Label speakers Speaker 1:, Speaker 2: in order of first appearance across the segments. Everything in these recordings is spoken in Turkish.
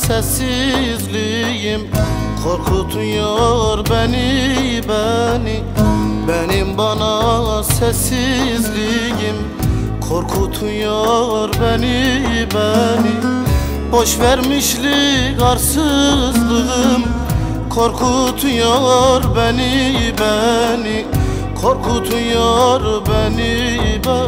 Speaker 1: sessizliğim korkutuyor beni. Benim bana sessizliğim korkutuyor beni. Boş vermişlik arsızlığım korkutuyor beni. Korkutuyor beni.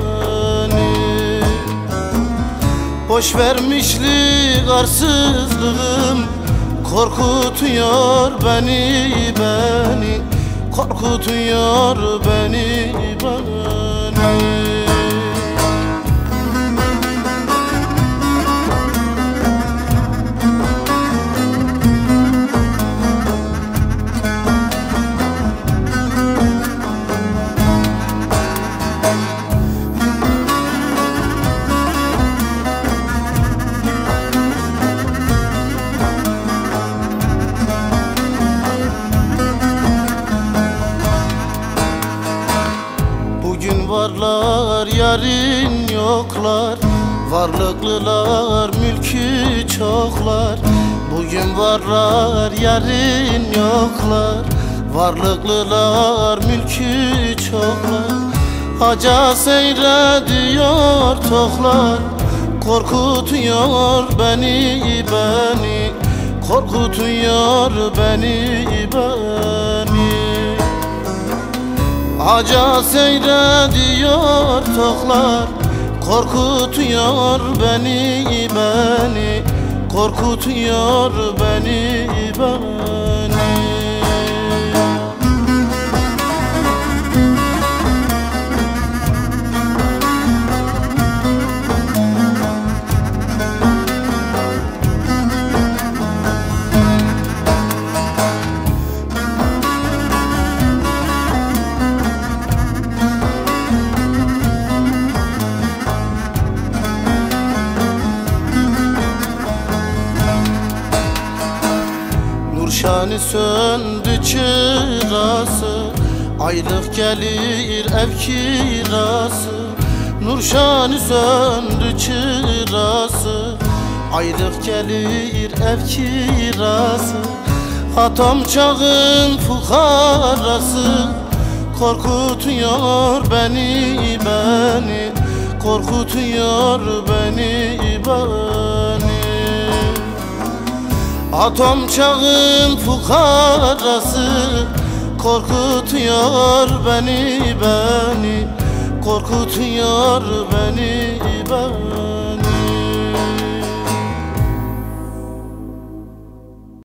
Speaker 1: Boş vermişlik arsızlığım korkutuyor beni. Korkutuyor beni. Varlar yarın yoklar, varlıklılar mülkü çoklar. Bugün varlar yarın yoklar, varlıklılar mülkü çoklar. Haca seyrediyor toklar, korkutuyor beni. Korkutuyor beni. Haca seyrediyor toklar, korkutuyor beni. Korkutuyor beni. Nurşani söndü çırası, aylık gelir ev kirası. Nurşani söndü çırası, aylık gelir ev kirası. Hatam çağın fukarası korkutuyor beni. Korkutuyor beni. Atom çağın fukarası korkutuyor beni. Korkutuyor beni.